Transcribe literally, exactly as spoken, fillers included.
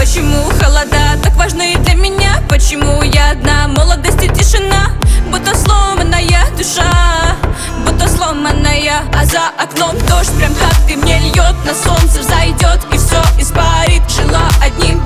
Почему холода так важны для меня? Почему я одна, молодость и тишина? Будто сломанная душа, будто сломанная. А за окном дождь, прям как ты, мне льет. На солнце взойдет и все испарит. Жила одним